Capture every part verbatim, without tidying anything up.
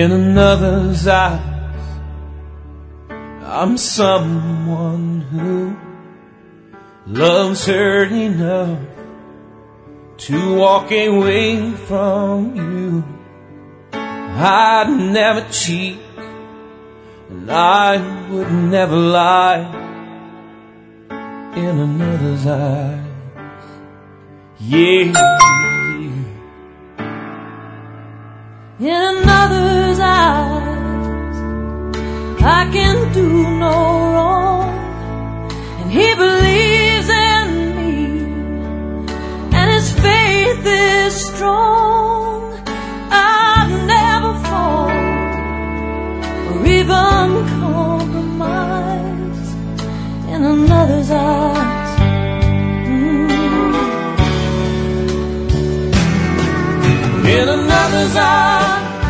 In another's eyes, I'm someone who loves her enough to walk away from you. I'd never cheat, and I would never lie in another's eyes. Yeah. In another's eyes, I can do no wrong, and he believes in me, and his faith is strong. I'd never fall or even compromise in another's eyes. Mm. In another's eyes,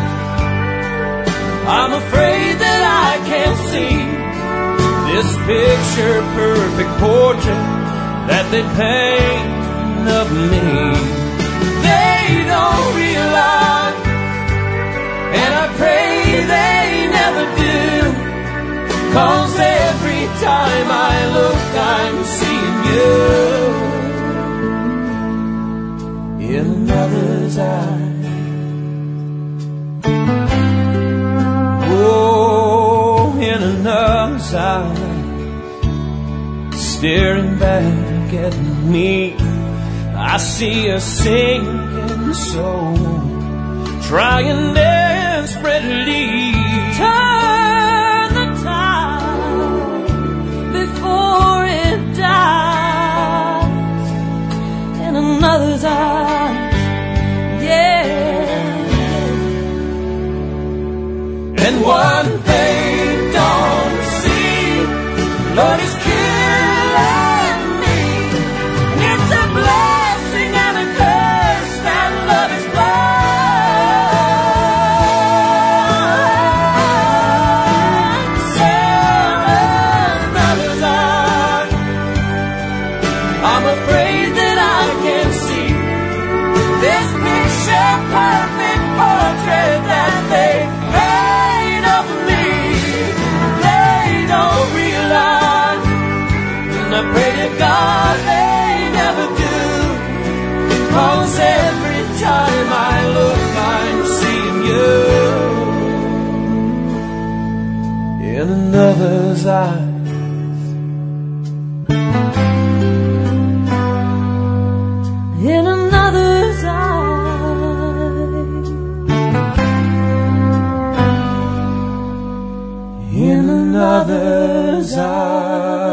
I'm afraid that I can't see this picture perfect portrait that they paint of me. They don't realize, and I pray they never do, 'cause every time I look I'm seeing you in another's eyes. Oh, in another's eyes, staring back at me, I see a sinking soul trying desperately turn the tide before it dies in another's eyes. Yeah. And one thing don't see, Lord is killing me. And it's a blessing and a curse that love is blind. Seven others are, I'm afraid that I can see this picture perfect portrait that they I pray to God they never do, 'cause every time I look I'm seeing you in another's eyes. In another's eyes. In another's eyes.